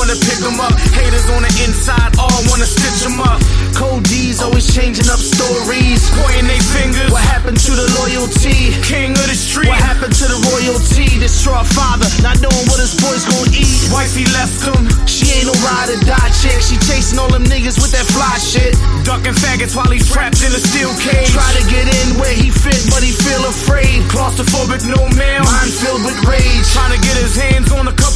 wanna pick them up. Haters on the inside, all wanna stitch them up. Cold D's always changing up stories, pointing they fingers. What happened to the loyalty? King of the street. What happened to the royalty? Distraught father, not knowing what his boys gon' eat. Wifey left him. She ain't no ride or die chick. She chasing all them niggas with that fly shit. Ducking faggots while he's trapped in a steel cage. Try to get in where he fit, but he feel afraid. Claustrophobic, no mail. Mind filled with rage. Trying to get his hands on the